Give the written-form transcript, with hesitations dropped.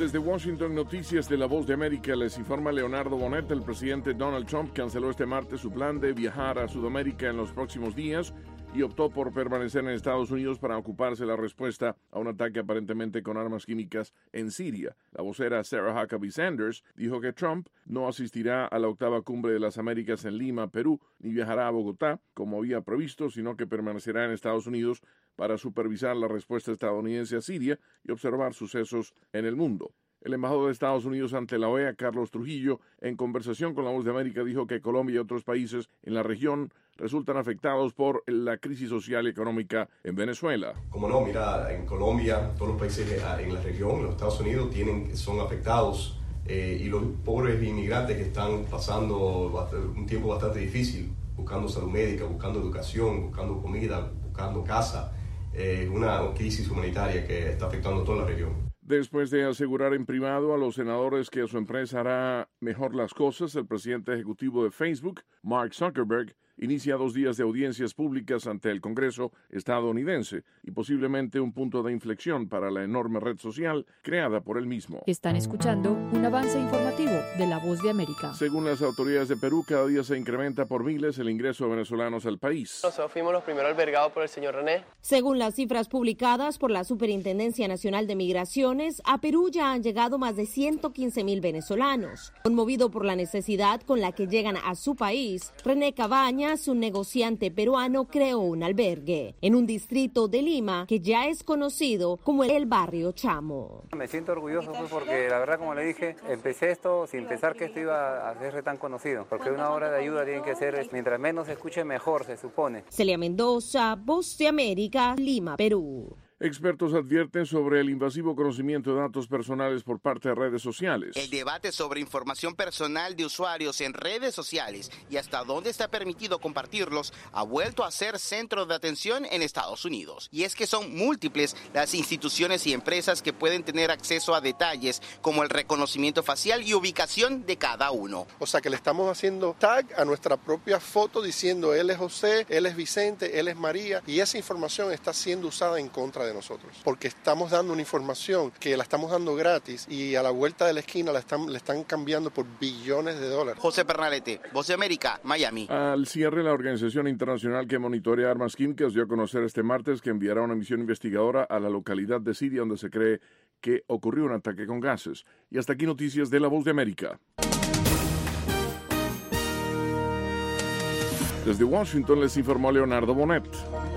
Desde Washington, noticias de La Voz de América, les informa Leonardo Bonet. El presidente Donald Trump canceló este martes su plan de viajar a Sudamérica en los próximos días y optó por permanecer en Estados Unidos para ocuparse la respuesta a un ataque aparentemente con armas químicas en Siria. La vocera Sarah Huckabee Sanders dijo que Trump no asistirá a la octava cumbre de las Américas en Lima, Perú, ni viajará a Bogotá, como había previsto, sino que permanecerá en Estados Unidos para supervisar la respuesta estadounidense a Siria y observar sucesos en el mundo. El embajador de Estados Unidos ante la OEA, Carlos Trujillo, en conversación con La Voz de América, dijo que Colombia y otros países en la región resultan afectados por la crisis social y económica en Venezuela. Como no, mira, en Colombia, todos los países en la región, los Estados Unidos, son afectados y los pobres inmigrantes que están pasando un tiempo bastante difícil, buscando salud médica, buscando educación, buscando comida, buscando casa, una crisis humanitaria que está afectando a toda la región. Después de asegurar en privado a los senadores que su empresa hará mejor las cosas, el presidente ejecutivo de Facebook, Mark Zuckerberg, inicia 2 días de audiencias públicas ante el Congreso estadounidense y posiblemente un punto de inflexión para la enorme red social creada por él mismo. Están escuchando un avance informativo de La Voz de América. Según las autoridades de Perú, cada día se incrementa por miles el ingreso de venezolanos al país. Nosotros fuimos los primeros albergados por el señor René. Según las cifras publicadas por la Superintendencia Nacional de Migraciones, a Perú ya han llegado más de 115,000 venezolanos. Conmovido por la necesidad con la que llegan a su país, René Cabañas, un negociante peruano, creó un albergue en un distrito de Lima que ya es conocido como el barrio Chamo. Me siento orgulloso porque la verdad, como le dije, empecé esto sin pensar que esto iba a ser tan conocido, porque una obra de ayuda tiene que ser, mientras menos se escuche mejor, se supone. Celia Mendoza, Voz de América, Lima, Perú. Expertos advierten sobre el invasivo conocimiento de datos personales por parte de redes sociales. El debate sobre información personal de usuarios en redes sociales y hasta dónde está permitido compartirlos ha vuelto a ser centro de atención en Estados Unidos. Y es que son múltiples las instituciones y empresas que pueden tener acceso a detalles como el reconocimiento facial y ubicación de cada uno. O sea que le estamos haciendo tag a nuestra propia foto diciendo él es José, él es Vicente, él es María, y esa información está siendo usada en contra de nosotros, porque estamos dando una información que la estamos dando gratis y a la vuelta de la esquina le están cambiando por billones de dólares. José Pernalete, Voz de América, Miami. Al cierre, la organización internacional que monitorea armas químicas dio a conocer este martes que enviará una misión investigadora a la localidad de Siria donde se cree que ocurrió un ataque con gases. Y hasta aquí noticias de La Voz de América. Desde Washington les informó Leonardo Bonet.